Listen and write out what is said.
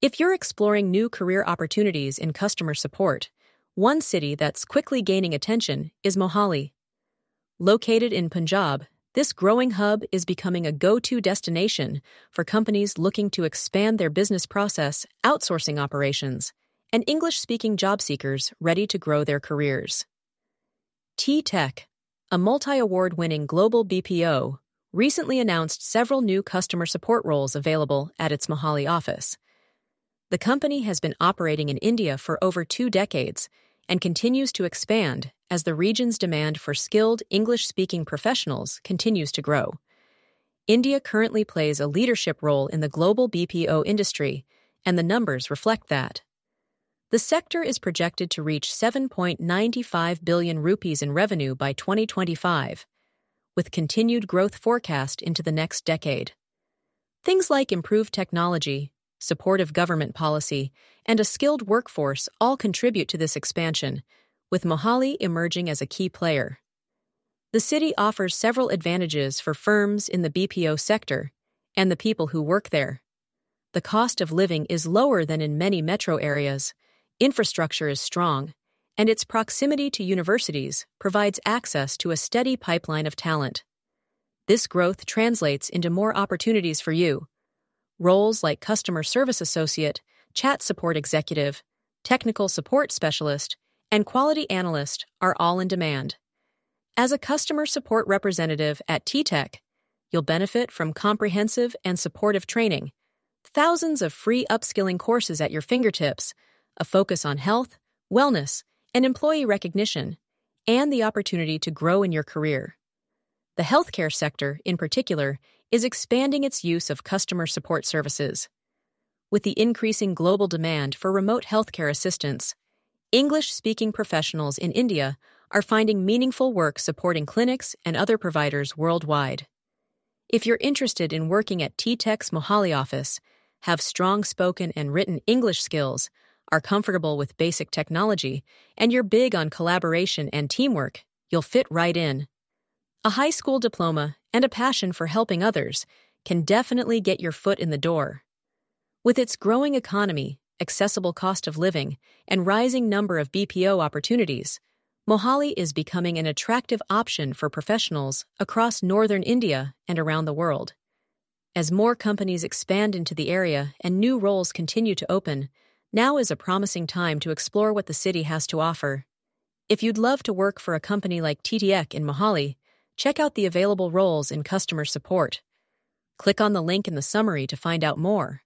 If you're exploring new career opportunities in customer support, one city that's quickly gaining attention is Mohali. Located in Punjab, this growing hub is becoming a go-to destination for companies looking to expand their business process outsourcing operations and English-speaking job seekers ready to grow their careers. T-Tech, a multi-award-winning global BPO, recently announced several new customer support roles available at its Mohali office. The company has been operating in India for over 2 decades and continues to expand as the region's demand for skilled English-speaking professionals continues to grow. India currently plays a leadership role in the global BPO industry, and the numbers reflect that. The sector is projected to reach 7.95 billion rupees in revenue by 2025, with continued growth forecast into the next decade. Things like improved technology, supportive government policy, and a skilled workforce all contribute to this expansion, with Mohali emerging as a key player. The city offers several advantages for firms in the BPO sector and the people who work there. The cost of living is lower than in many metro areas, infrastructure is strong, and its proximity to universities provides access to a steady pipeline of talent. This growth translates into more opportunities for you. Roles like customer service associate, chat support executive, technical support specialist, and quality analyst are all in demand. As a customer support representative at T-Tech, you'll benefit from comprehensive and supportive training, thousands of free upskilling courses at your fingertips, a focus on health, wellness, and employee recognition, and the opportunity to grow in your career. The healthcare sector, in particular, is expanding its use of customer support services. With the increasing global demand for remote healthcare assistance, English-speaking professionals in India are finding meaningful work supporting clinics and other providers worldwide. If you're interested in working at T-Tech's Mohali office, have strong spoken and written English skills, are comfortable with basic technology, and you're big on collaboration and teamwork, you'll fit right in. A high school diploma and a passion for helping others can definitely get your foot in the door. With its growing economy, accessible cost of living, and rising number of BPO opportunities, Mohali is becoming an attractive option for professionals across northern India and around the world. As more companies expand into the area and new roles continue to open, now is a promising time to explore what the city has to offer. If you'd love to work for a company like T-Tech in Mohali, check out the available roles in customer support. Click on the link in the summary to find out more.